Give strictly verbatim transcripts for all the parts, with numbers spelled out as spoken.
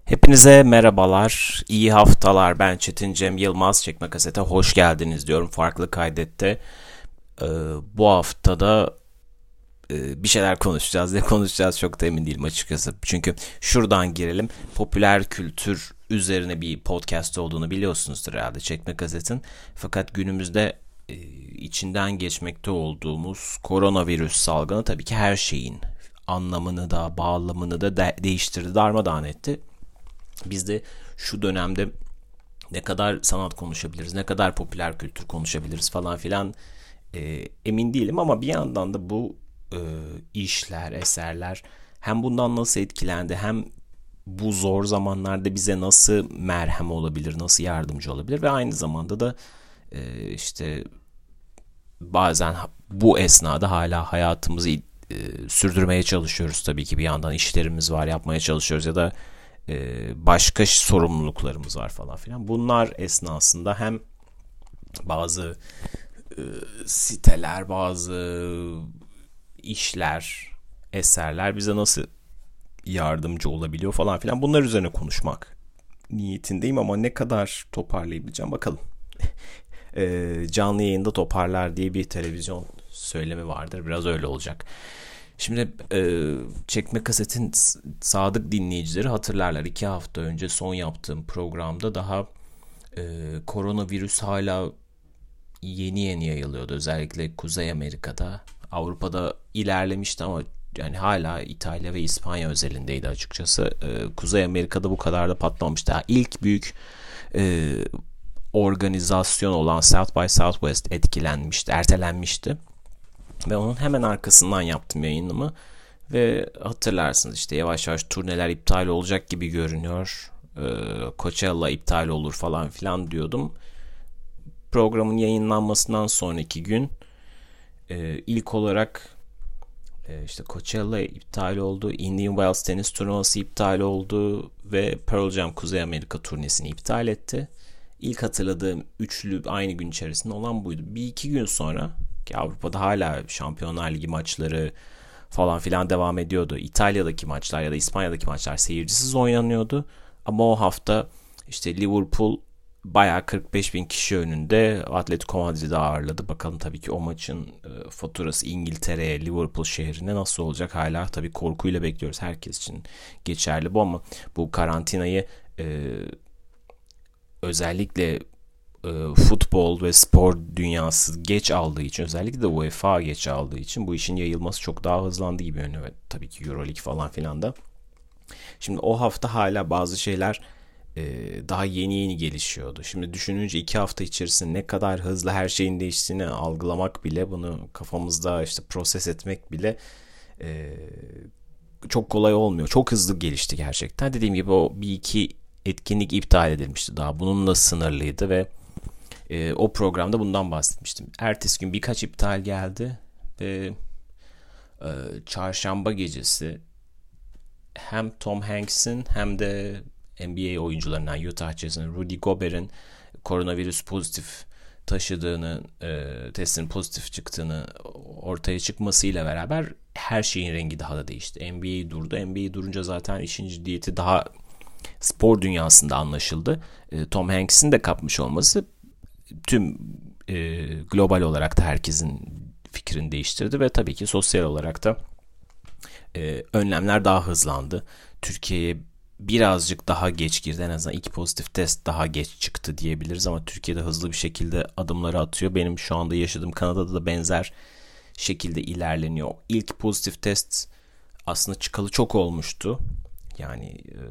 Hepinize merhabalar, iyi haftalar. Ben Çetin Cem Yılmaz. Çekme Kasete hoş geldiniz diyorum. Farklı kaydette. Ee, bu haftada e, bir şeyler konuşacağız. Ne konuşacağız çok da emin değilim açıkçası. Çünkü şuradan girelim. Popüler kültür üzerine bir podcast olduğunu biliyorsunuzdur herhalde Çekme Kaset'in. Fakat günümüzde e, içinden geçmekte olduğumuz koronavirüs salgını tabii ki her şeyin anlamını da bağlamını da de- değiştirdi, darmadağın etti. Biz de şu dönemde ne kadar sanat konuşabiliriz, ne kadar popüler kültür konuşabiliriz falan filan e, emin değilim ama bir yandan da bu e, işler, eserler hem bundan nasıl etkilendi hem bu zor zamanlarda bize nasıl merhem olabilir, nasıl yardımcı olabilir ve aynı zamanda da e, işte bazen bu esnada hala hayatımızı e, sürdürmeye çalışıyoruz tabii ki bir yandan işlerimiz var yapmaya çalışıyoruz ya da e, başka sorumluluklarımız var falan filan. Bunlar esnasında hem bazı e, siteler, bazı işler, eserler bize nasıl yardımcı olabiliyor falan filan. Bunlar üzerine konuşmak niyetindeyim ama ne kadar toparlayabileceğim bakalım. e, canlı yayında toparlar diye bir televizyon söylemi vardır. Biraz öyle olacak. Şimdi e, Çekme Kaset'in sadık dinleyicileri hatırlarlar. İki hafta önce son yaptığım programda daha e, koronavirüs hala yeni yeni yayılıyordu. Özellikle Kuzey Amerika'da. Avrupa'da ilerlemişti ama yani hala İtalya ve İspanya özelindeydi açıkçası. E, Kuzey Amerika'da bu kadar da patlamamıştı. Yani ilk büyük e, organizasyon olan South by Southwest etkilenmişti, ertelenmişti. Ve onun hemen arkasından yaptım yayınımı. Ve hatırlarsınız işte yavaş yavaş turneler iptal olacak gibi görünüyor. Ee, Coachella iptal olur falan filan diyordum. Programın yayınlanmasından sonraki gün e, ilk olarak e, işte Coachella iptal oldu. Indian Wells tenis turnuvası iptal oldu. Ve Pearl Jam Kuzey Amerika turnesini iptal etti. İlk hatırladığım üçlü aynı gün içerisinde olan buydu. Bir iki gün sonra ki Avrupa'da hala Şampiyonlar Ligi maçları falan filan devam ediyordu. İtalya'daki maçlar ya da İspanya'daki maçlar seyircisiz oynanıyordu. Ama o hafta işte Liverpool bayağı kırk beş bin kişi önünde Atletico Madrid'i ağırladı. Bakalım tabii ki o maçın e, faturası İngiltere'ye, Liverpool şehrine nasıl olacak? Hala tabii korkuyla bekliyoruz. Herkes için geçerli bu ama bu karantinayı e, özellikle e, futbol ve spor dünyası geç aldığı için, özellikle de UEFA geç aldığı için bu işin yayılması çok daha hızlandı gibi yönü ve tabii ki Euroleague falan filan da. Şimdi o hafta hala bazı şeyler e, daha yeni yeni gelişiyordu. Şimdi düşününce iki hafta içerisinde ne kadar hızlı her şeyin değiştiğini algılamak bile, bunu kafamızda işte proses etmek bile e, çok kolay olmuyor. Çok hızlı gelişti gerçekten. Dediğim gibi o bir iki etkinlik iptal edilmişti daha. Bununla sınırlıydı ve e, o programda bundan bahsetmiştim. Ertesi gün birkaç iptal geldi ve e, çarşamba gecesi hem Tom Hanks'in hem de N B A oyuncularından Utah Jazz'ın Rudy Gobert'in koronavirüs pozitif taşıdığını, e, testin pozitif çıktığını ortaya çıkmasıyla beraber her şeyin rengi daha da değişti. N B A durdu. N B A durunca zaten işin ciddiyeti daha spor dünyasında anlaşıldı. E, Tom Hanks'in de kapmış olması tüm e, global olarak da herkesin fikrini değiştirdi ve tabii ki sosyal olarak da e, önlemler daha hızlandı. Türkiye'ye birazcık daha geç girdi. En azından iki pozitif test daha geç çıktı diyebiliriz ama Türkiye'de hızlı bir şekilde adımları atıyor. Benim şu anda yaşadığım Kanada'da da benzer şekilde ilerleniyor. İlk pozitif test aslında çıkalı çok olmuştu. Yani e,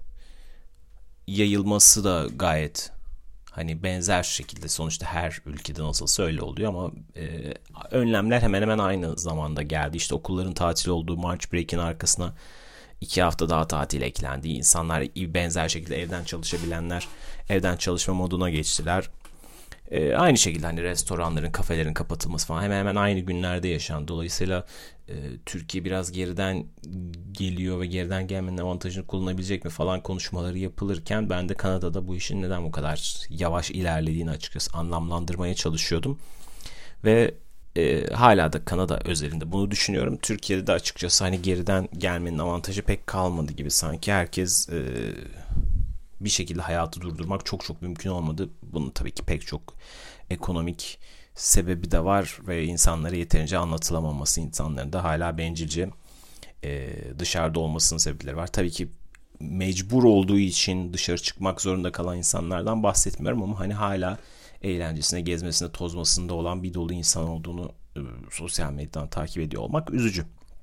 yayılması da gayet hani benzer şekilde, sonuçta her ülkede nasılsa öyle oluyor ama e, önlemler hemen hemen aynı zamanda geldi. İşte okulların tatil olduğu March Break'in arkasına iki hafta daha tatil eklendi. İnsanlar benzer şekilde evden çalışabilenler evden çalışma moduna geçtiler. E, aynı şekilde hani restoranların, kafelerin kapatılması falan hemen hemen aynı günlerde yaşandı. Dolayısıyla e, Türkiye biraz geriden geliyor ve geriden gelmenin avantajını kullanabilecek mi falan konuşmaları yapılırken ben de Kanada'da bu işin neden bu kadar yavaş ilerlediğini açıkçası anlamlandırmaya çalışıyordum. Ve e, hala da Kanada özelinde bunu düşünüyorum. Türkiye'de de açıkçası hani geriden gelmenin avantajı pek kalmadı gibi. Sanki herkes e, bir şekilde hayatı durdurmak çok çok mümkün olmadı. Bunun tabii ki pek çok ekonomik sebebi de var ve insanlara yeterince anlatılamaması, insanların da hala bencilce e, dışarıda olmasının sebepleri var. Tabii ki mecbur olduğu için dışarı çıkmak zorunda kalan insanlardan bahsetmiyorum ama hani hala eğlencesine, gezmesine, tozmasında olan bir dolu insan olduğunu e, sosyal medyadan takip ediyor olmak üzücü.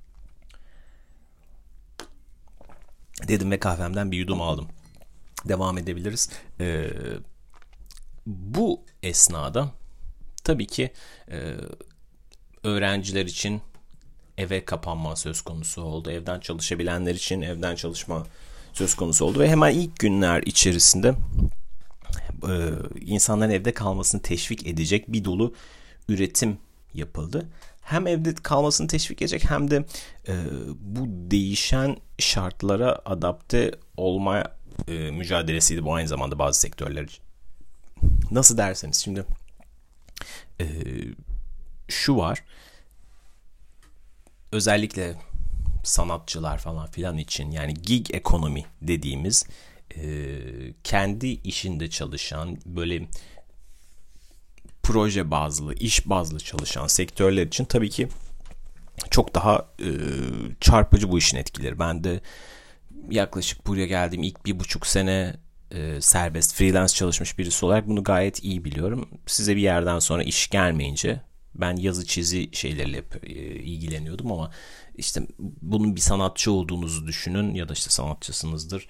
Dedim ve kahvemden bir yudum aldım. Devam edebiliriz. Ee, bu esnada tabii ki e, öğrenciler için eve kapanma söz konusu oldu. Evden çalışabilenler için evden çalışma söz konusu oldu ve hemen ilk günler içerisinde e, insanların evde kalmasını teşvik edecek bir dolu üretim yapıldı. Hem evde kalmasını teşvik edecek hem de e, bu değişen şartlara adapte olma e, mücadelesiydi bu aynı zamanda bazı sektörler için. Nasıl derseniz şimdi e, şu var, özellikle sanatçılar falan filan için, yani gig ekonomi dediğimiz e, kendi işinde çalışan, böyle proje bazlı, iş bazlı çalışan sektörler için tabii ki çok daha e, çarpıcı bu işin etkileri. Ben de yaklaşık buraya geldiğim ilk bir buçuk sene e, serbest freelance çalışmış birisi olarak bunu gayet iyi biliyorum. Size bir yerden sonra iş gelmeyince, ben yazı çizi şeylerle hep e, ilgileniyordum ama işte bunun bir sanatçı olduğunuzu düşünün ya da işte sanatçısınızdır,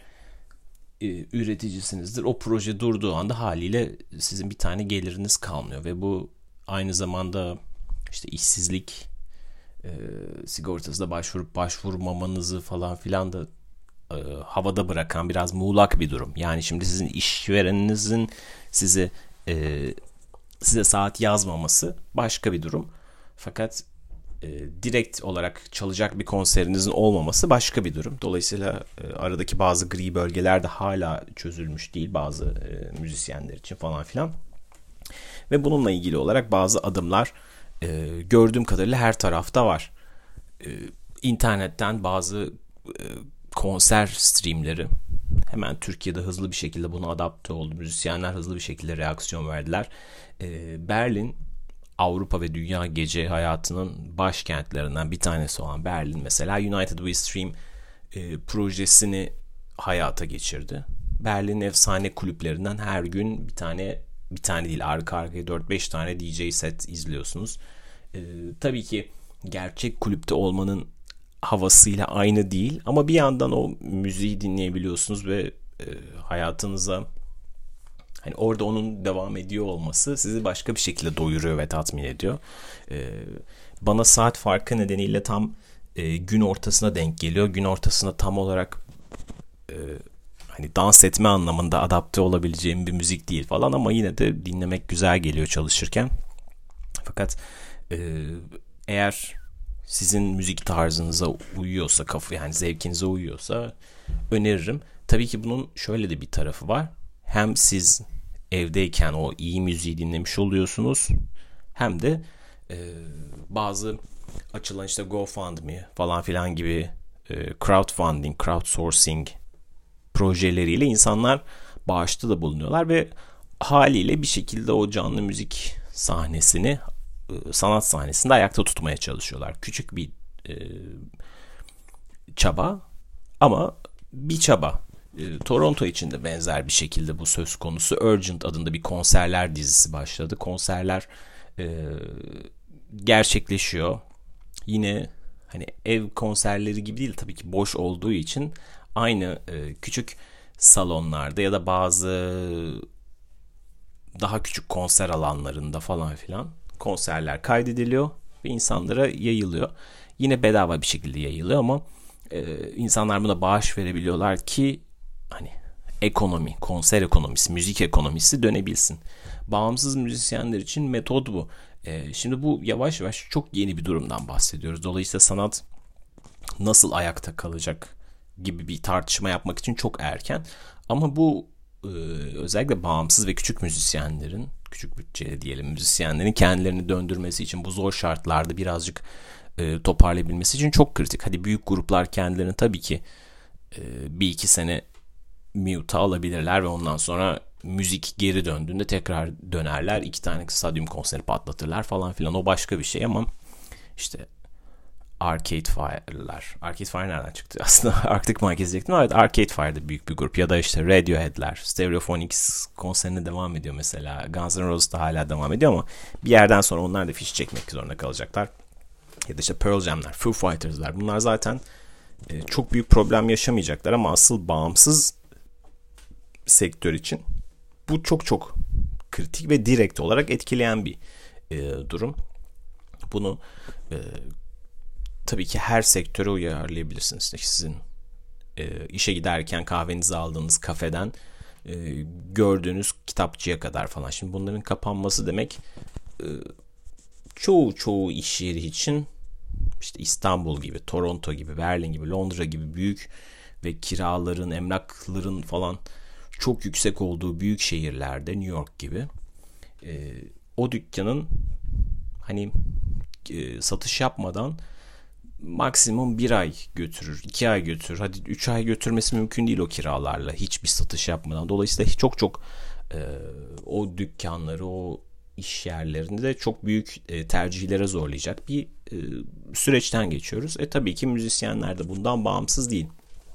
e, üreticisinizdir. O proje durduğu anda haliyle sizin bir tane geliriniz kalmıyor ve bu aynı zamanda işte işsizlik e, sigortasına başvurup başvurmamanızı falan filan da e, havada bırakan biraz muğlak bir durum. Yani şimdi sizin işvereninizin size e, size saat yazmaması başka bir durum. Fakat e, direkt olarak çalacak bir konserinizin olmaması başka bir durum. Dolayısıyla e, aradaki bazı gri bölgeler de hala çözülmüş değil bazı e, müzisyenler için falan filan. Ve bununla ilgili olarak bazı adımlar e, gördüğüm kadarıyla her tarafta var. E, internetten bazı e, konser streamleri hemen Türkiye'de hızlı bir şekilde buna adapte oldu. Müzisyenler hızlı bir şekilde reaksiyon verdiler. E, Berlin, Avrupa ve dünya gece hayatının başkentlerinden bir tanesi olan Berlin mesela United We Stream e, projesini hayata geçirdi. Berlin'in efsane kulüplerinden her gün bir tane bir tane değil arka arkaya dört beş tane D J set izliyorsunuz. E, tabii ki gerçek kulüpte olmanın havasıyla aynı değil ama bir yandan o müziği dinleyebiliyorsunuz ve e, hayatınıza hani orada onun devam ediyor olması sizi başka bir şekilde doyuruyor ve tatmin ediyor. E, bana saat farkı nedeniyle tam e, gün ortasına denk geliyor. Gün ortasına tam olarak e, hani dans etme anlamında adapte olabileceğim bir müzik değil falan ama yine de dinlemek güzel geliyor çalışırken. Fakat e, eğer sizin müzik tarzınıza uyuyorsa, kafa yani zevkinize uyuyorsa öneririm. Tabii ki bunun şöyle de bir tarafı var. Hem siz evdeyken o iyi müziği dinlemiş oluyorsunuz, hem de e, bazı açılan işte GoFundMe falan filan gibi e, crowdfunding, crowdsourcing projeleriyle insanlar bağışta da bulunuyorlar ve haliyle bir şekilde o canlı müzik sahnesini, sanat sahnesinde ayakta tutmaya çalışıyorlar. Küçük bir e, çaba ama bir çaba. E, Toronto için de benzer bir şekilde bu söz konusu. Urgent adında bir konserler dizisi başladı. Konserler e, gerçekleşiyor. Yine hani ev konserleri gibi değil tabii ki, boş olduğu için aynı e, küçük salonlarda ya da bazı daha küçük konser alanlarında falan filan konserler kaydediliyor ve insanlara yayılıyor. Yine bedava bir şekilde yayılıyor ama e, insanlar buna bağış verebiliyorlar ki hani ekonomi, konser ekonomisi, müzik ekonomisi dönebilsin. Bağımsız müzisyenler için metod bu. E, şimdi bu yavaş yavaş çok yeni bir durumdan bahsediyoruz. Dolayısıyla sanat nasıl ayakta kalacak gibi bir tartışma yapmak için çok erken. Ama bu e, özellikle bağımsız ve küçük müzisyenlerin, küçük bütçeli diyelim müzisyenlerin kendilerini döndürmesi için bu zor şartlarda birazcık e, toparlayabilmesi için çok kritik. Hadi büyük gruplar kendilerini tabii ki e, bir iki sene mute'a alabilirler ve ondan sonra müzik geri döndüğünde tekrar dönerler. İki tane stadyum konseri patlatırlar falan filan. O başka bir şey ama işte Arcade Fire'lar. Arcade Fire nereden çıktı? Aslında Arctic Monkey diyecektim. Evet, Arcade Fire'da büyük bir grup. Ya da işte Radiohead'ler. Stereophonics konserine devam ediyor mesela. Guns N' Roses da hala devam ediyor ama bir yerden sonra onlar da fiş çekmek zorunda kalacaklar. Ya da işte Pearl Jam'ler, Foo Fighters'lar. Bunlar zaten e, çok büyük problem yaşamayacaklar ama asıl bağımsız sektör için bu çok çok kritik ve direkt olarak etkileyen bir e, durum. Bunu e, tabii ki her sektöre uyarlayabilirsiniz. İşte sizin e, işe giderken kahvenizi aldığınız kafeden e, gördüğünüz kitapçıya kadar falan. Şimdi bunların kapanması demek e, çoğu çoğu iş yeri için işte İstanbul gibi, Toronto gibi, Berlin gibi, Londra gibi büyük ve kiraların, emlakların falan çok yüksek olduğu büyük şehirlerde, New York gibi e, o dükkanın hani e, satış yapmadan maksimum bir ay götürür, iki ay götürür. Hadi üç ay götürmesi mümkün değil o kiralarla hiçbir satış yapmadan. Dolayısıyla çok çok e, o dükkanları, o iş yerlerinde de çok büyük e, tercihlere zorlayacak bir e, süreçten geçiyoruz. E tabii ki müzisyenler de bundan bağımsız değil.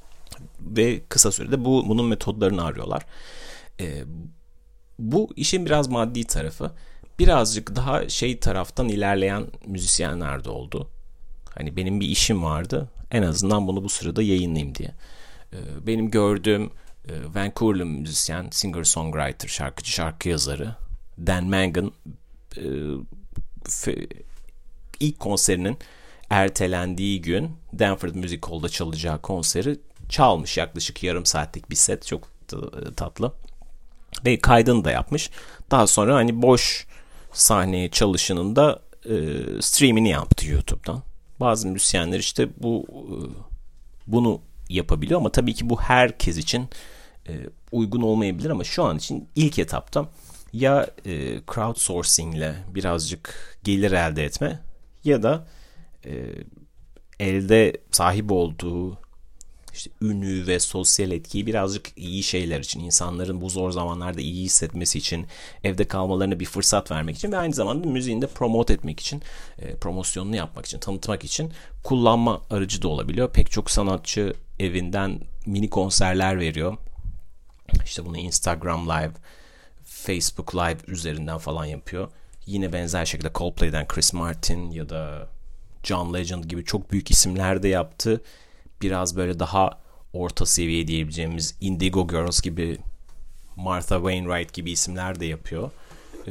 Ve kısa sürede bu bunun metodlarını arıyorlar. E, bu işin biraz maddi tarafı. Birazcık daha şey taraftan ilerleyen müzisyenler de oldu. Hani benim bir işim vardı. En azından bunu bu sırada yayınlayayım diye. E, benim gördüğüm e, Vancouver'lı müzisyen, singer-songwriter, şarkıcı, şarkı yazarı Dan Mangan e, fe, ilk konserinin ertelendiği gün Danford Music Hall'da çalacağı konseri çalmış. Yaklaşık yarım saatlik bir set. Çok tatlı. Ve kaydını da yapmış. Daha sonra hani boş sahneye çalışının da e, streamini yaptı YouTube'dan. Bazı müzisyenler işte bu e, bunu yapabiliyor ama tabii ki bu herkes için e, uygun olmayabilir ama şu an için ilk etapta ya e, crowdsourcing ile birazcık gelir elde etme ya da e, elde sahip olduğu işte ünü ve sosyal etkiyi birazcık iyi şeyler için, insanların bu zor zamanlarda iyi hissetmesi için, evde kalmalarına bir fırsat vermek için ve aynı zamanda müziğini de promote etmek için, e, promosyonunu yapmak için, tanıtmak için kullanma aracı da olabiliyor. Pek çok sanatçı evinden mini konserler veriyor. İşte bunu Instagram Live, Facebook Live üzerinden falan yapıyor. Yine benzer şekilde Coldplay'den Chris Martin ya da John Legend gibi çok büyük isimler de yaptı. Biraz böyle daha orta seviye diyebileceğimiz Indigo Girls gibi, Martha Wainwright gibi isimler de yapıyor. Ee,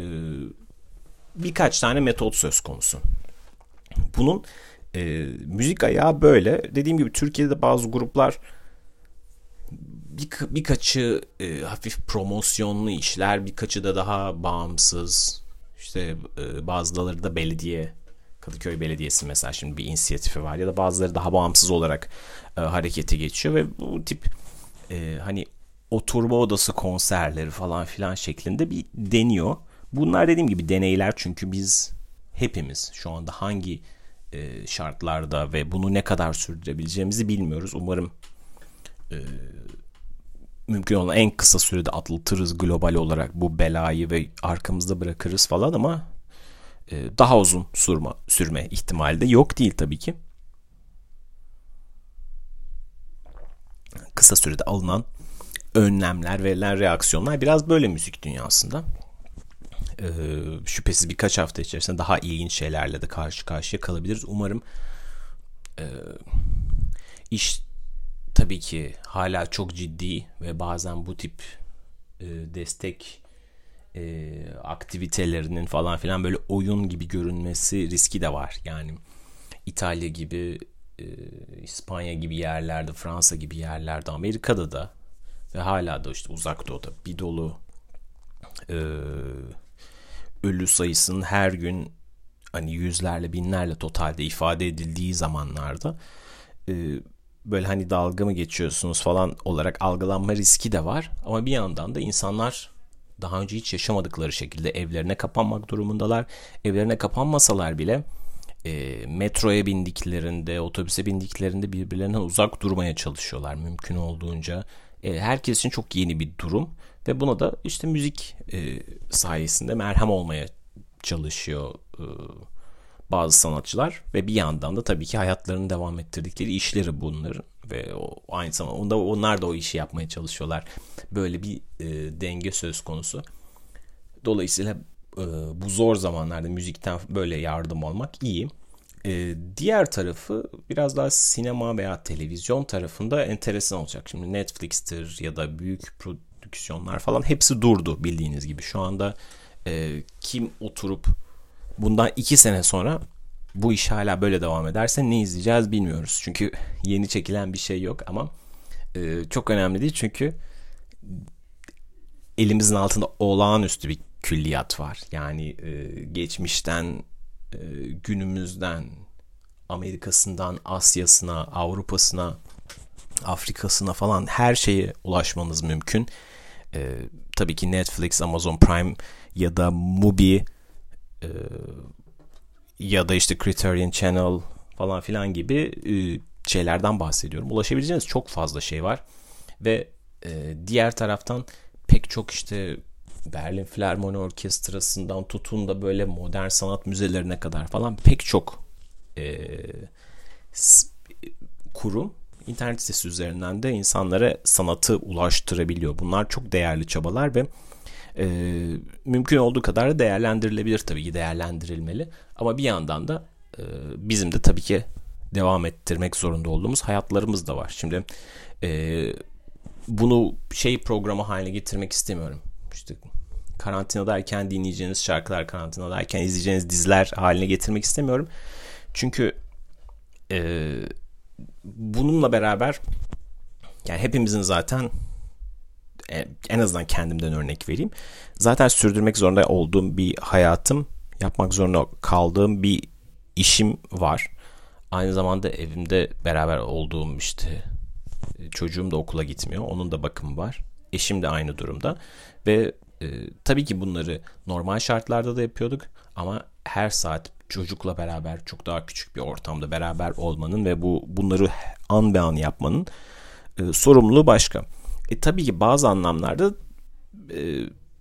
birkaç tane metot söz konusu. Bunun e, müzik ayağı böyle. Dediğim gibi Türkiye'de bazı gruplar bir, birkaçı e, hafif promosyonlu işler, birkaçı da daha bağımsız. İşte e, bazıları da belediye, Kadıköy Belediyesi mesela şimdi bir inisiyatifi var ya da bazıları daha bağımsız olarak e, harekete geçiyor ve bu tip e, hani oturma odası konserleri falan filan şeklinde bir deniyor. Bunlar dediğim gibi deneyler çünkü biz hepimiz şu anda hangi e, şartlarda ve bunu ne kadar sürdürebileceğimizi bilmiyoruz. Umarım e, mümkün olan en kısa sürede atlatırız global olarak bu belayı ve arkamızda bırakırız falan ama daha uzun sürme, sürme ihtimali de yok değil tabii ki. Kısa sürede alınan önlemler, verilen reaksiyonlar biraz böyle müzik dünyasında. Ee, şüphesiz birkaç hafta içerisinde daha ilginç şeylerle de karşı karşıya kalabiliriz. Umarım e, iş tabii ki hala çok ciddi ve bazen bu tip e, destek E, aktivitelerinin falan filan böyle oyun gibi görünmesi riski de var. Yani İtalya gibi, e, İspanya gibi yerlerde, Fransa gibi yerlerde, Amerika'da da ve hala da işte Uzak Doğu'da bir dolu e, ölü sayısının her gün hani yüzlerle binlerle totalde ifade edildiği zamanlarda e, böyle hani dalga mı geçiyorsunuz falan olarak algılanma riski de var. Ama bir yandan da insanlar daha önce hiç yaşamadıkları şekilde evlerine kapanmak durumundalar. Evlerine kapanmasalar bile e, metroya bindiklerinde, otobüse bindiklerinde birbirlerinden uzak durmaya çalışıyorlar mümkün olduğunca. E, herkes için çok yeni bir durum ve buna da işte müzik e, sayesinde merhem olmaya çalışıyor e, bazı sanatçılar ve bir yandan da tabii ki hayatlarını devam ettirdikleri işleri bunların ve o, aynı zamanda onlar da o işi yapmaya çalışıyorlar. Böyle bir e, denge söz konusu. Dolayısıyla e, bu zor zamanlarda müzikten böyle yardım almak iyi. E, diğer tarafı biraz daha sinema veya televizyon tarafında enteresan olacak. Şimdi Netflix'tir ya da büyük prodüksiyonlar falan hepsi durdu bildiğiniz gibi. Şu anda e, kim oturup bundan iki sene sonra bu iş hala böyle devam ederse ne izleyeceğiz bilmiyoruz. Çünkü yeni çekilen bir şey yok ama e, çok önemli değil çünkü elimizin altında olağanüstü bir külliyat var. Yani e, geçmişten, e, günümüzden, Amerika'sından Asya'sına, Avrupa'sına, Afrika'sına falan her şeye ulaşmanız mümkün. E, tabii ki Netflix, Amazon Prime ya da Mubi e, ya da işte Criterion Channel falan filan gibi e, şeylerden bahsediyorum. Ulaşabileceğiniz çok fazla şey var ve e, diğer taraftan pek çok işte Berlin Filarmoni Orkestrası'ndan tutun da böyle modern sanat müzelerine kadar falan pek çok e, s- kurum internet sitesi üzerinden de insanlara sanatı ulaştırabiliyor. Bunlar çok değerli çabalar ve e, mümkün olduğu kadar da değerlendirilebilir, tabii ki değerlendirilmeli. Ama bir yandan da e, bizim de tabii ki devam ettirmek zorunda olduğumuz hayatlarımız da var. Şimdi e, bunu şey programı haline getirmek istemiyorum. İşte karantinadayken dinleyeceğiniz şarkılar, karantinadayken izleyeceğiniz diziler haline getirmek istemiyorum. Çünkü e, bununla beraber yani hepimizin zaten en azından kendimden örnek vereyim. Zaten sürdürmek zorunda olduğum bir hayatım, yapmak zorunda kaldığım bir işim var. Aynı zamanda evimde beraber olduğum işte çocuğum da okula gitmiyor. Onun da bakımı var. Eşim de aynı durumda. Ve e, tabii ki bunları normal şartlarda da yapıyorduk. Ama her saat çocukla beraber çok daha küçük bir ortamda beraber olmanın ve bu bunları an be an yapmanın e, sorumluluğu başka. E tabii ki bazı anlamlarda e,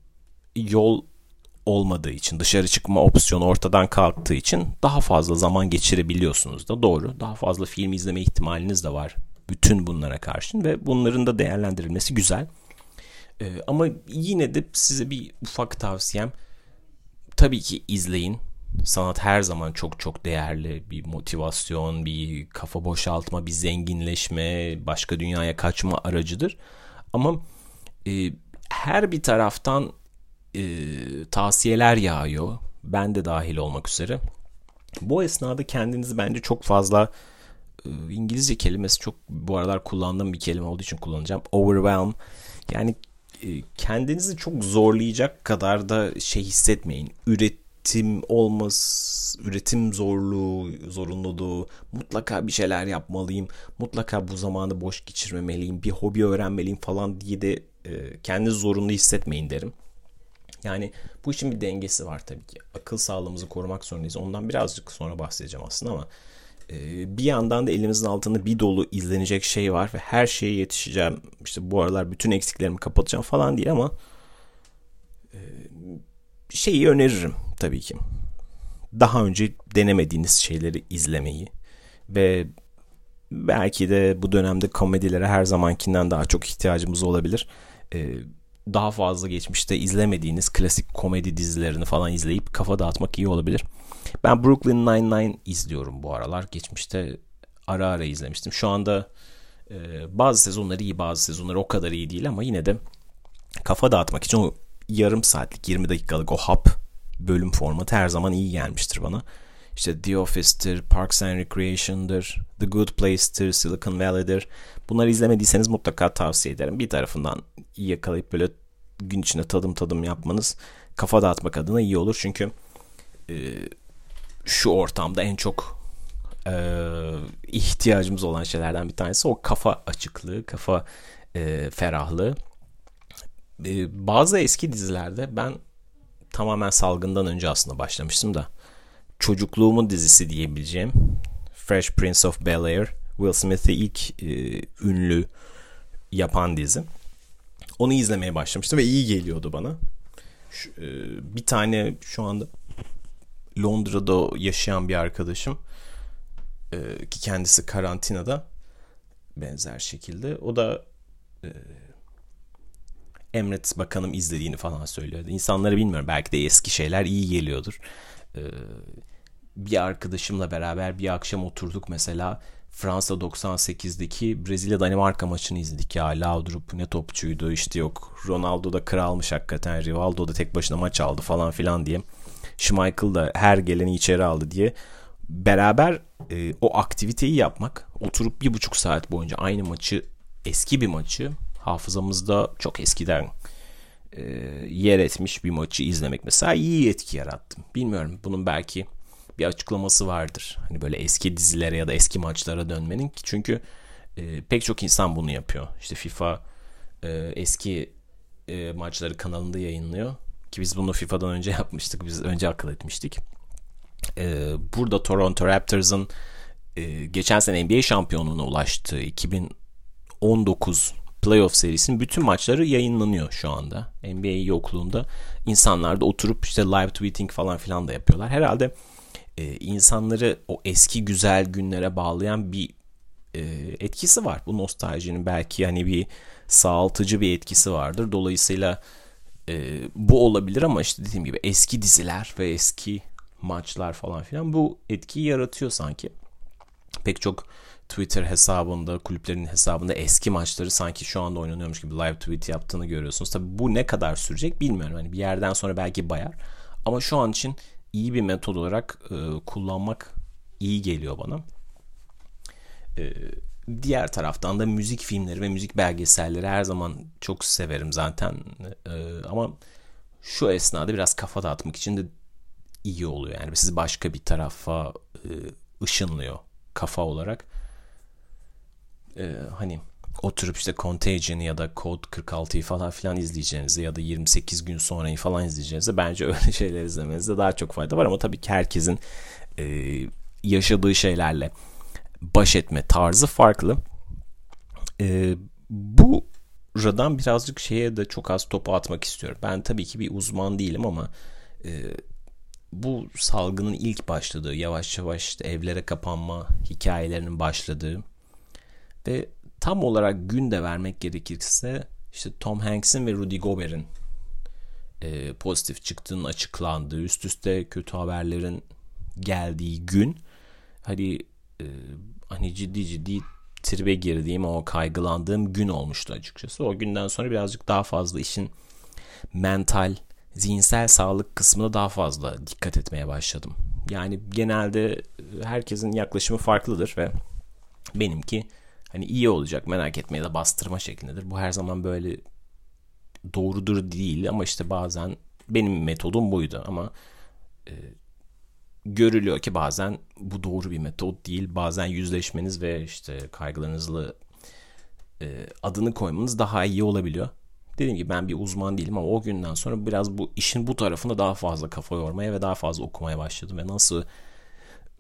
yol olmadığı için, dışarı çıkma opsiyonu ortadan kalktığı için daha fazla zaman geçirebiliyorsunuz da, doğru. Daha fazla film izleme ihtimaliniz de var bütün bunlara karşın ve bunların da değerlendirilmesi güzel. E, ama yine de size bir ufak tavsiyem, tabii ki izleyin. Sanat her zaman çok çok değerli, bir motivasyon, bir kafa boşaltma, bir zenginleşme, başka dünyaya kaçma aracıdır. Ama e, her bir taraftan e, tavsiyeler yağıyor. Ben de dahil olmak üzere. Bu esnada kendinizi bence çok fazla e, İngilizce kelimesi çok bu aralar kullandığım bir kelime olduğu için kullanacağım. Overwhelm. Yani e, kendinizi çok zorlayacak kadar da şey hissetmeyin. Üretim olmaz, üretim zorluğu, zorunluluğu, mutlaka bir şeyler yapmalıyım, mutlaka bu zamanı boş geçirmemeliyim, bir hobi öğrenmeliyim falan diye de e, kendinizi zorunlu hissetmeyin derim. Yani bu işin bir dengesi var tabii ki. Akıl sağlığımızı korumak zorundayız. Ondan birazcık sonra bahsedeceğim aslında ama e, bir yandan da elimizin altında bir dolu izlenecek şey var ve her şeye yetişeceğim. İşte bu aralar bütün eksiklerimi kapatacağım falan değil ama e, şeyi öneririm tabii ki. Daha önce denemediğiniz şeyleri izlemeyi ve belki de bu dönemde komedilere her zamankinden daha çok ihtiyacımız olabilir. Ee, daha fazla geçmişte izlemediğiniz klasik komedi dizilerini falan izleyip kafa dağıtmak iyi olabilir. Ben Brooklyn Nine-Nine izliyorum bu aralar. Geçmişte ara ara izlemiştim. Şu anda e, bazı sezonları iyi, bazı sezonları o kadar iyi değil ama yine de kafa dağıtmak için o yarım saatlik, yirmi dakikalık o hap bölüm formatı her zaman iyi gelmiştir bana. İşte The Office'tir, Parks and Recreation'dır, The Good Place'tir, Silicon Valley'dir. Bunları izlemediyseniz mutlaka tavsiye ederim. Bir tarafından iyi yakalayıp böyle gün içinde tadım tadım yapmanız kafa dağıtmak adına iyi olur. Çünkü e, şu ortamda en çok e, ihtiyacımız olan şeylerden bir tanesi o kafa açıklığı, kafa e, ferahlığı. Ee, bazı eski dizilerde ben tamamen salgından önce aslında başlamıştım da çocukluğumun dizisi diyebileceğim Fresh Prince of Bel-Air, Will Smith'i ilk e, ünlü yapan dizi. Onu izlemeye başlamıştım ve iyi geliyordu bana. Şu, e, bir tane şu anda Londra'da yaşayan bir arkadaşım e, ki kendisi karantinada benzer şekilde. O da e, Emret Bakanım izlediğini falan söylüyordu. İnsanlara bilmiyorum, belki de eski şeyler iyi geliyordur. Ee, bir arkadaşımla beraber bir akşam oturduk mesela, Fransa doksan sekizdeki Brezilya Danimarka maçını izledik ya. Laudrup ne topçuydu, işte yok Ronaldo da kralmış hakikaten, Rivaldo da tek başına maç aldı falan filan diye. Schmeichel da her geleni içeri aldı diye. Beraber e, o aktiviteyi yapmak, oturup bir buçuk saat boyunca aynı maçı, eski bir maçı, hafızamızda çok eskiden e, yer etmiş bir maçı izlemek mesela iyi etki yarattı. Bilmiyorum, bunun belki bir açıklaması vardır. Hani böyle eski dizilere ya da eski maçlara dönmenin. Çünkü e, pek çok insan bunu yapıyor. İşte FIFA e, eski e, maçları kanalında yayınlıyor. Ki biz bunu FIFA'dan önce yapmıştık. Biz önce akıl etmiştik. E, burada Toronto Raptors'ın e, geçen sene N B A şampiyonluğuna ulaştığı iki bin on dokuz playoff serisinin bütün maçları yayınlanıyor şu anda. N B A yokluğunda insanlar da oturup işte live tweeting falan filan da yapıyorlar. Herhalde e, insanları o eski güzel günlere bağlayan bir e, etkisi var. Bu nostaljinin belki yani bir sağaltıcı bir etkisi vardır. Dolayısıyla e, bu olabilir ama işte dediğim gibi eski diziler ve eski maçlar falan filan bu etkiyi yaratıyor sanki. Pek çok Twitter hesabında, kulüplerin hesabında eski maçları sanki şu anda oynanıyormuş gibi live tweet yaptığını görüyorsunuz. Tabii bu ne kadar sürecek bilmiyorum. Hani bir yerden sonra belki bayar. Ama şu an için iyi bir metod olarak e, kullanmak iyi geliyor bana. E, diğer taraftan da müzik filmleri ve müzik belgeselleri her zaman çok severim zaten. E, ama şu esnada biraz kafa dağıtmak için de iyi oluyor. Yani sizi başka bir tarafa e, ışınlıyor kafa olarak. Ee, hani oturup işte Contagion ya da Code kırk altıyı falan filan izleyeceğinize ya da yirmi sekiz gün sonrayı falan izleyeceğinize bence öyle şeyler izlemenizde daha çok fayda var. Ama tabii ki herkesin e, yaşadığı şeylerle baş etme tarzı farklı. E, bu buradan birazcık şeye de çok az topu atmak istiyorum. Ben tabii ki bir uzman değilim ama e, bu salgının ilk başladığı, yavaş yavaş işte evlere kapanma hikayelerinin başladığı ve tam olarak gün de vermek gerekirse işte Tom Hanks'in ve Rudy Gobert'in e, pozitif çıktığının açıklandığı, üst üste kötü haberlerin geldiği gün, hani e, hani ciddi ciddi tribe girdiğim, o kaygılandığım gün olmuştu açıkçası. O günden sonra birazcık daha fazla işin mental, zihinsel sağlık kısmına daha fazla dikkat etmeye başladım. Yani genelde herkesin yaklaşımı farklıdır ve benimki hani iyi olacak, merak etmeye de bastırma şeklindedir. Bu her zaman böyle doğrudur değil ama işte bazen benim metodum buydu ama e, görülüyor ki bazen bu doğru bir metot değil. Bazen yüzleşmeniz ve işte kaygılarınızla e, adını koymanız daha iyi olabiliyor. Dediğim gibi ben bir uzman değilim ama o günden sonra biraz bu işin bu tarafında daha fazla kafa yormaya ve daha fazla okumaya başladım ve nasıl e,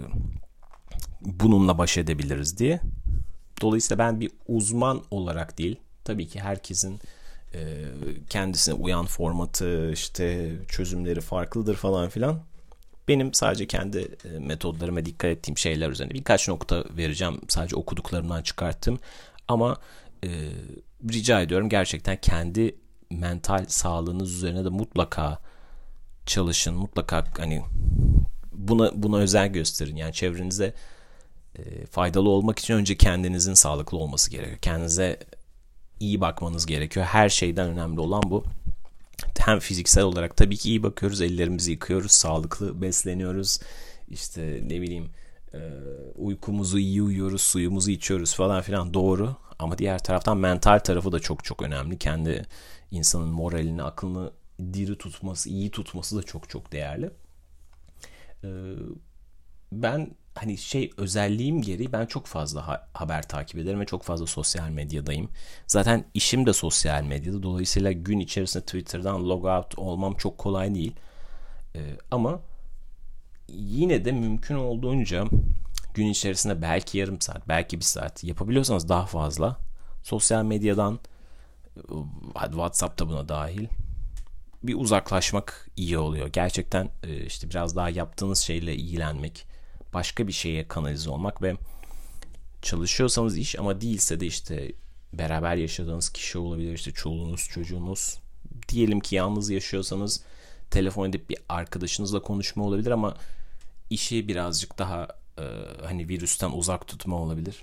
bununla baş edebiliriz diye. Dolayısıyla ben bir uzman olarak değil, tabii ki herkesin e, kendisine uyan formatı, işte çözümleri farklıdır falan filan. Benim sadece kendi e, metodlarıma dikkat ettiğim şeyler üzerine birkaç nokta vereceğim. Sadece okuduklarımdan çıkarttım. Ama e, rica ediyorum, gerçekten kendi mental sağlığınız üzerine de mutlaka çalışın. Mutlaka hani buna buna özen gösterin. Yani çevrenize e, faydalı olmak için önce kendinizin sağlıklı olması gerekiyor. Kendinize iyi bakmanız gerekiyor. Her şeyden önemli olan bu. Hem fiziksel olarak tabii ki iyi bakıyoruz, ellerimizi yıkıyoruz, sağlıklı besleniyoruz, işte ne bileyim e, uykumuzu iyi uyuyoruz, suyumuzu içiyoruz falan filan, doğru. Ama diğer taraftan mental tarafı da çok çok önemli. Kendi insanın moralini, aklını diri tutması, iyi tutması da çok çok değerli. E, ben hani şey özelliğim gereği ben çok fazla ha- haber takip ederim ve çok fazla sosyal medyadayım. Zaten işim de sosyal medyada. Dolayısıyla gün içerisinde Twitter'dan log out olmam çok kolay değil. Ee, ama yine de mümkün olduğunca gün içerisinde belki yarım saat, belki bir saat yapabiliyorsanız daha fazla sosyal medyadan, hadi WhatsApp da buna dahil, bir uzaklaşmak iyi oluyor. Gerçekten e, işte biraz daha yaptığınız şeyle ilgilenmek, başka bir şeye kanalize olmak ve çalışıyorsanız iş ama değilse de işte beraber yaşadığınız kişi olabilir, işte çoluğunuz, çocuğunuz. Diyelim ki yalnız yaşıyorsanız telefon edip bir arkadaşınızla konuşma olabilir ama işi birazcık daha e, hani virüsten uzak tutma olabilir.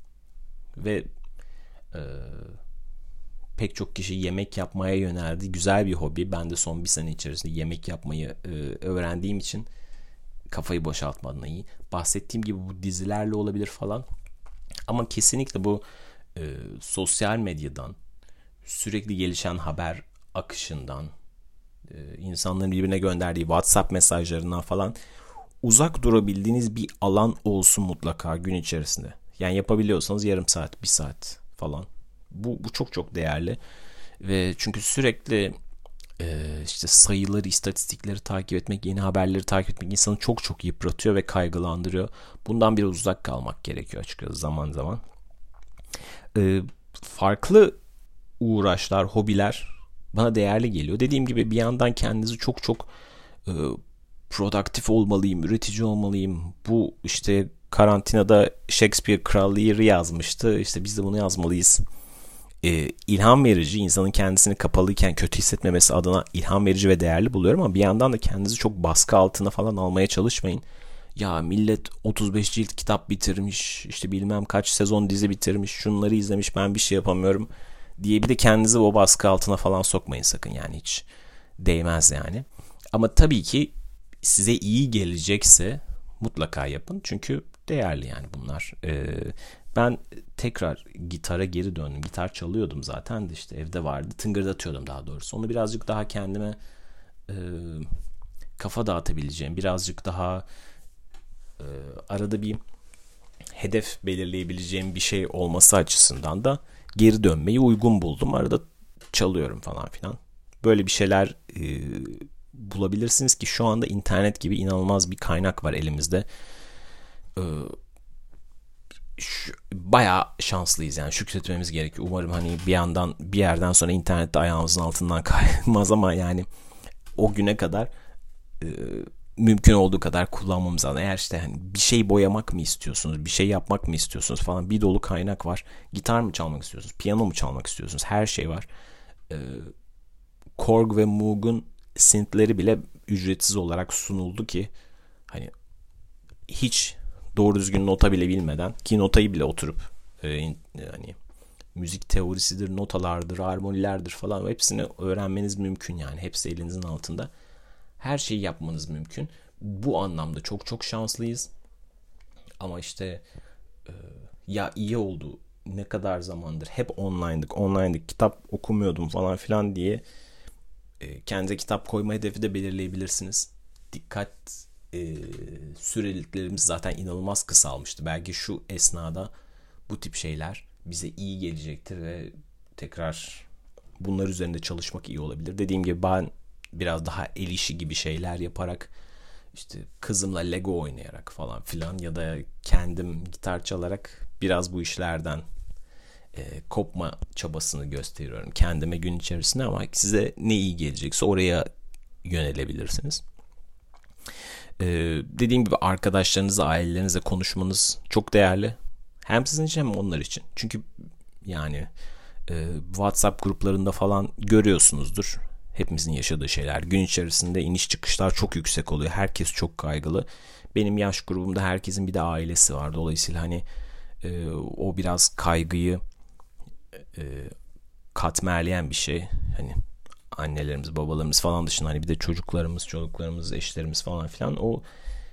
Ve e, pek çok kişi yemek yapmaya yöneldi. Güzel bir hobi. Ben de son bir sene içerisinde yemek yapmayı e, öğrendiğim için kafayı boşaltmadan iyi. Bahsettiğim gibi bu dizilerle olabilir falan. Ama kesinlikle bu e, sosyal medyadan, sürekli gelişen haber akışından, e, insanların birbirine gönderdiği WhatsApp mesajlarından falan uzak durabildiğiniz bir alan olsun mutlaka gün içerisinde. Yani yapabiliyorsanız yarım saat, bir saat falan. Bu, bu çok çok değerli. Ve çünkü sürekli e, işte sayıları, istatistikleri takip etmek, yeni haberleri takip etmek insanı çok çok yıpratıyor ve kaygılandırıyor. Bundan biraz uzak kalmak gerekiyor açıkçası zaman zaman. E, farklı uğraşlar, hobiler bana değerli geliyor. Dediğim gibi bir yandan kendinizi çok çok e, produktif olmalıyım, üretici olmalıyım. Bu işte karantinada Shakespeare Kral Lear'ı yazmıştı. İşte biz de bunu yazmalıyız. Ee, ilham verici, insanın kendisini kapalıyken kötü hissetmemesi adına ilham verici ve değerli buluyorum ama bir yandan da kendinizi çok baskı altına falan almaya çalışmayın. Ya millet otuz beş cilt kitap bitirmiş, işte bilmem kaç sezon dizi bitirmiş, şunları izlemiş, ben bir şey yapamıyorum diye bir de kendinizi o baskı altına falan sokmayın sakın, yani hiç değmez yani. Ama tabii ki size iyi gelecekse mutlaka yapın. Çünkü değerli yani bunlar. Ee, ben tekrar gitara geri döndüm. Gitar çalıyordum zaten de işte evde vardı. Tıngırdatıyordum daha doğrusu. Onu birazcık daha kendime e, kafa dağıtabileceğim, birazcık daha e, arada bir hedef belirleyebileceğim bir şey olması açısından da geri dönmeyi uygun buldum. Arada çalıyorum falan filan. Böyle bir şeyler e, bulabilirsiniz ki şu anda internet gibi inanılmaz bir kaynak var elimizde. Ee, şu, bayağı şanslıyız yani, şükretmemiz gerekiyor. Umarım hani bir yandan bir yerden sonra internette ayağımızın altından kaymaz ama yani o güne kadar e, mümkün olduğu kadar kullanmamız lazım. Eğer işte hani bir şey boyamak mı istiyorsunuz, bir şey yapmak mı istiyorsunuz falan, bir dolu kaynak var. Gitar mı çalmak istiyorsunuz, piyano mu çalmak istiyorsunuz, her şey var. Ee, Korg ve Moog'un synth'leri bile ücretsiz olarak sunuldu ki hani hiç doğru düzgün nota bile bilmeden, ki notayı bile oturup e, hani müzik teorisidir, notalardır, armonilerdir falan, hepsini öğrenmeniz mümkün yani. Hepsi elinizin altında. Her şeyi yapmanız mümkün. Bu anlamda çok çok şanslıyız. Ama işte e, ya iyi oldu, ne kadar zamandır hep online'dık, online'dık, kitap okumuyordum falan filan diye e, kendinize kitap koyma hedefi de belirleyebilirsiniz. Dikkat e, süreliklerimiz zaten inanılmaz kısalmıştı. Belki şu esnada bu tip şeyler bize iyi gelecektir ve tekrar bunlar üzerinde çalışmak iyi olabilir. Dediğim gibi ben biraz daha el işi gibi şeyler yaparak, işte kızımla Lego oynayarak falan filan ya da kendim gitar çalarak biraz bu işlerden e, kopma çabasını gösteriyorum kendime gün içerisinde, ama size ne iyi gelecekse oraya yönelebilirsiniz. Ee, dediğim gibi arkadaşlarınızla, ailelerinizle konuşmanız çok değerli. Hem sizin için hem onlar için. Çünkü yani e, WhatsApp gruplarında falan görüyorsunuzdur. Hepimizin yaşadığı şeyler. Gün içerisinde iniş çıkışlar çok yüksek oluyor. Herkes çok kaygılı. Benim yaş grubumda herkesin bir de ailesi var. Dolayısıyla hani e, o biraz kaygıyı e, katmerleyen bir şey. Hani annelerimiz, babalarımız falan dışında hani bir de çocuklarımız, çocuklarımız, eşlerimiz falan filan, o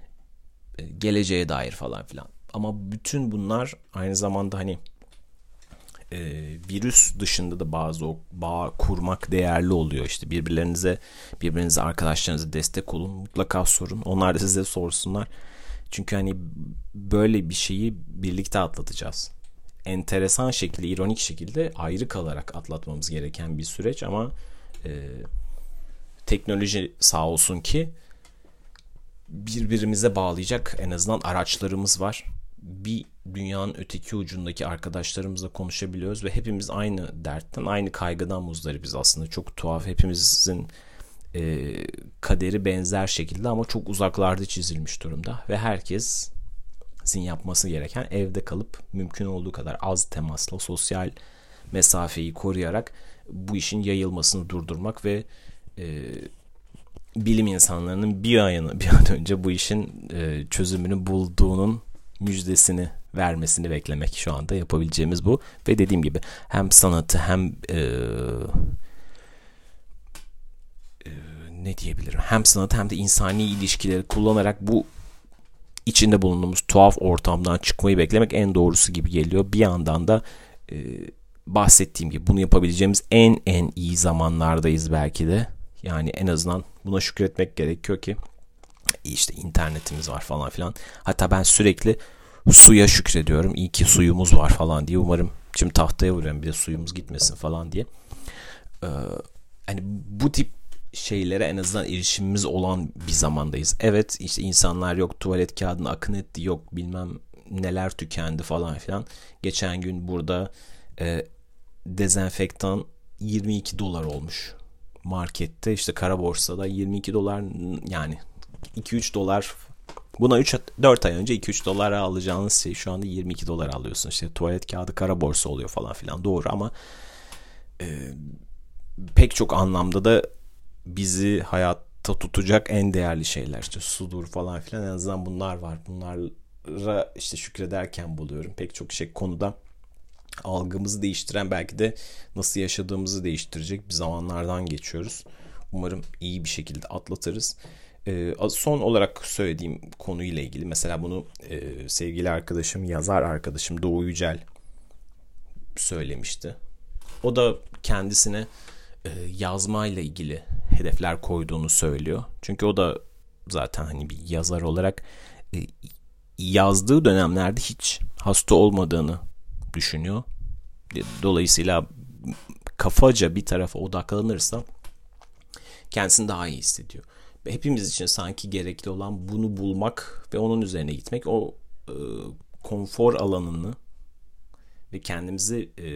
geleceğe dair falan filan. Ama bütün bunlar aynı zamanda hani e, virüs dışında da bazı o bağ kurmak değerli oluyor. İşte birbirlerinize, birbirinize, arkadaşlarınıza destek olun. Mutlaka sorun. Onlar da size sorsunlar. Çünkü hani böyle bir şeyi birlikte atlatacağız. Enteresan şekilde, ironik şekilde ayrı kalarak atlatmamız gereken bir süreç ama e, teknoloji sağ olsun ki birbirimize bağlayacak en azından araçlarımız var. Bir dünyanın öteki ucundaki arkadaşlarımızla konuşabiliyoruz ve hepimiz aynı dertten, aynı kaygıdan muzdaribiz aslında. Çok tuhaf, hepimizin e, kaderi benzer şekilde ama çok uzaklarda çizilmiş durumda ve herkesin yapması gereken evde kalıp mümkün olduğu kadar az temasla, sosyal mesafeyi koruyarak bu işin yayılmasını durdurmak ve e, bilim insanlarının bir an, bir an önce bu işin e, çözümünü bulduğunun müjdesini vermesini beklemek şu anda yapabileceğimiz bu. Ve dediğim gibi hem sanatı hem e, e, ne diyebilirim, hem sanatı hem de insani ilişkileri kullanarak bu içinde bulunduğumuz tuhaf ortamdan çıkmayı beklemek en doğrusu gibi geliyor. Bir yandan da e, bahsettiğim gibi bunu yapabileceğimiz en en iyi zamanlardayız belki de. Yani en azından buna şükretmek gerekiyor ki işte internetimiz var falan filan. Hatta ben sürekli suya şükrediyorum. İyi ki suyumuz var falan diye. Umarım şimdi tahtaya vuruyorum bir de suyumuz gitmesin falan diye. Ee, hani bu tip şeylere en azından erişimimiz olan bir zamandayız. Evet işte insanlar yok tuvalet kağıdına akın etti, yok bilmem neler tükendi falan filan. Geçen gün burada e, dezenfektan yirmi iki dolar olmuş. Markette işte kara borsada yirmi iki dolar, yani iki üç dolar, buna üç dört ay önce iki üç dolara alacağınız şey şu anda yirmi iki dolar alıyorsun. İşte tuvalet kağıdı kara borsa oluyor falan filan, doğru ama e, pek çok anlamda da bizi hayatta tutacak en değerli şeyler işte sudur falan filan, en azından bunlar var. Bunlara işte şükrederken buluyorum. Pek çok şey konuda algımızı değiştiren, belki de nasıl yaşadığımızı değiştirecek bir zamanlardan geçiyoruz. Umarım iyi bir şekilde atlatırız. Ee, son olarak söylediğim konuyla ilgili mesela bunu e, sevgili arkadaşım, yazar arkadaşım Doğu Yücel söylemişti. O da kendisine e, yazmayla ilgili hedefler koyduğunu söylüyor. Çünkü o da zaten hani bir yazar olarak e, yazdığı dönemlerde hiç hasta olmadığını düşünüyor. Dolayısıyla kafaca bir tarafa odaklanırsa kendisini daha iyi hissediyor. Ve hepimiz için sanki gerekli olan bunu bulmak ve onun üzerine gitmek. O e, konfor alanını ve kendimizi e,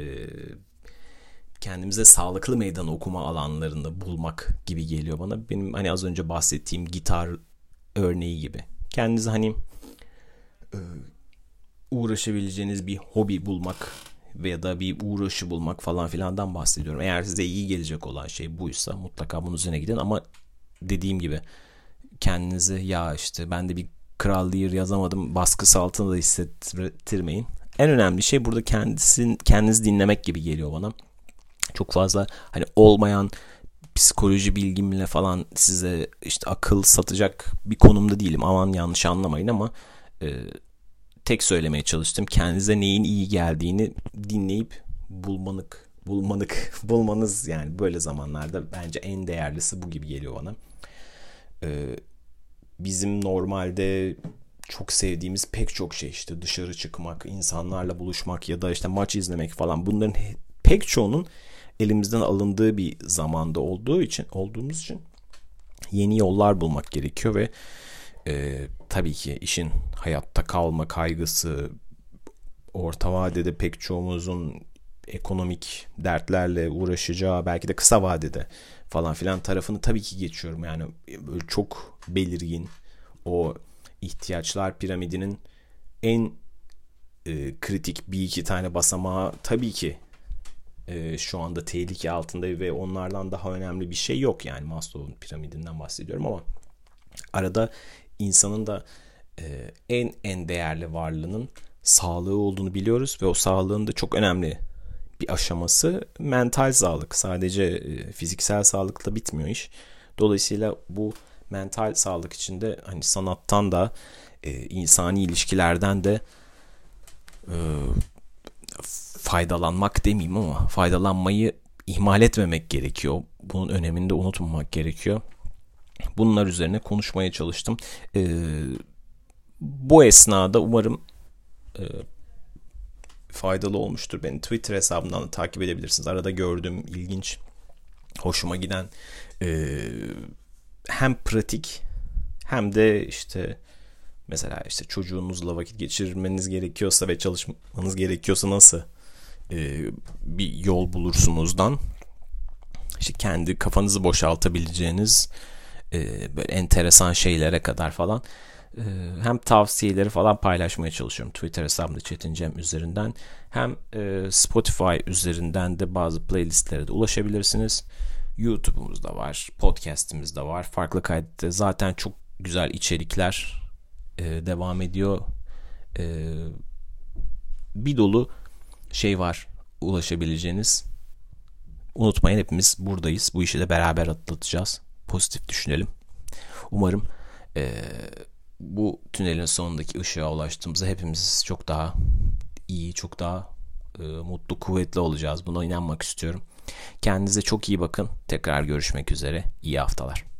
kendimize sağlıklı meydan okuma alanlarında bulmak gibi geliyor bana. Benim hani az önce bahsettiğim gitar örneği gibi. Kendinize hani e, uğraşabileceğiniz bir hobi bulmak veya da bir uğraşı bulmak falan filandan bahsediyorum. Eğer size iyi gelecek olan şey buysa mutlaka bunun üzerine gidin ama dediğim gibi kendinizi ya işte ben de bir Kral Lear yazamadım baskısı altında da hissettirmeyin. En önemli şey burada kendisin, kendinizi dinlemek gibi geliyor bana. Çok fazla hani olmayan psikoloji bilgimle falan size işte akıl satacak bir konumda değilim. Aman yanlış anlamayın ama e, tek söylemeye çalıştım. Kendinize neyin iyi geldiğini dinleyip bulmanık, bulmanık, bulmanız yani böyle zamanlarda bence en değerlisi bu gibi geliyor bana. Ee, bizim normalde çok sevdiğimiz pek çok şey işte dışarı çıkmak, insanlarla buluşmak ya da işte maç izlemek falan, bunların pek çoğunun elimizden alındığı bir zamanda olduğu için olduğumuz için yeni yollar bulmak gerekiyor ve e, tabii ki işin hayatta kalma kaygısı, orta vadede pek çoğumuzun ekonomik dertlerle uğraşacağı, belki de kısa vadede falan filan tarafını tabii ki geçiyorum. Yani böyle çok belirgin o ihtiyaçlar piramidinin en e, kritik bir iki tane basamağı tabii ki e, şu anda tehlike altında ve onlardan daha önemli bir şey yok. Yani Maslow'un piramidinden bahsediyorum ama arada insanın da e, en en değerli varlığının sağlığı olduğunu biliyoruz ve o sağlığın da çok önemli bir aşaması mental sağlık. Sadece e, fiziksel sağlıkla bitmiyor iş. Dolayısıyla bu mental sağlık içinde hani sanattan da e, insani ilişkilerden de e, faydalanmak demeyeyim ama faydalanmayı ihmal etmemek gerekiyor. Bunun önemini de unutmamak gerekiyor. Bunlar üzerine konuşmaya çalıştım. Ee, Bu esnada umarım e, faydalı olmuştur. Beni Twitter hesabından da takip edebilirsiniz. Arada gördüğüm ilginç, hoşuma giden e, hem pratik hem de işte mesela işte çocuğunuzla vakit geçirmeniz gerekiyorsa ve çalışmanız gerekiyorsa nasıl e, bir yol bulursunuzdan işte kendi kafanızı boşaltabileceğiniz e, böyle enteresan şeylere kadar falan e, hem tavsiyeleri falan paylaşmaya çalışıyorum Twitter hesabımda Çetin Cem üzerinden, hem e, Spotify üzerinden de bazı playlistlere de ulaşabilirsiniz. YouTube'umuz da var, podcast'imiz de var. Farklı Kaydet'te zaten çok güzel içerikler e, devam ediyor. E, bir dolu şey var ulaşabileceğiniz. Unutmayın, hepimiz buradayız. Bu işi de beraber atlatacağız. Pozitif düşünelim. Umarım e, bu tünelin sonundaki ışığa ulaştığımızda hepimiz çok daha iyi, çok daha e, mutlu, kuvvetli olacağız. Buna inanmak istiyorum. Kendinize çok iyi bakın. Tekrar görüşmek üzere. İyi haftalar.